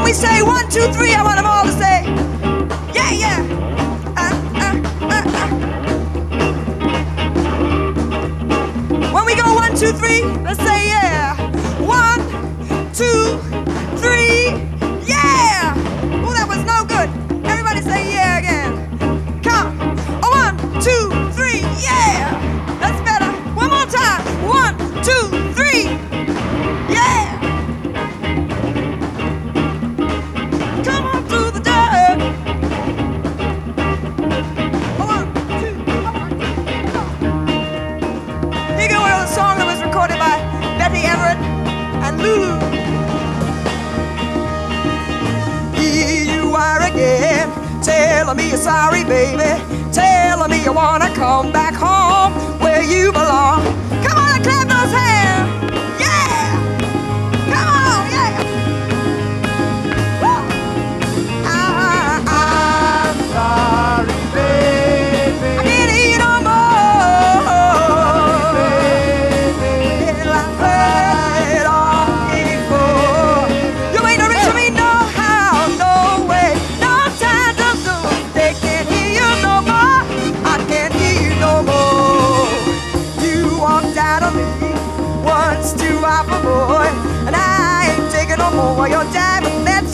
we say 1, 2, 3, I want them all to say, yeah, yeah. When we go 1, 2, 3, let's say yeah. 1, 2, 3, yeah. Oh, that was no good. Everybody say yeah again. Come. 1, 2, 3, yeah. That's better. One more time. 1, 2, 3, yeah. Come on through the dirt. 1, 2, 3. You go with a song that was recorded by Betty Everett and Lulu. Here you are again, telling me you're sorry, baby, telling me you wanna come back home where you belong. Come on and clap those hands, yeah! Come on, yeah! Woo! I'm sorry, baby. I can't hear you no more. Well, I've heard it all before. You ain't no reason me no how, no way, no time to lose. They can't hear you no more. I can't hear you no more. You walked out on me once too often, boy, and I ain't taking no more. Your time has let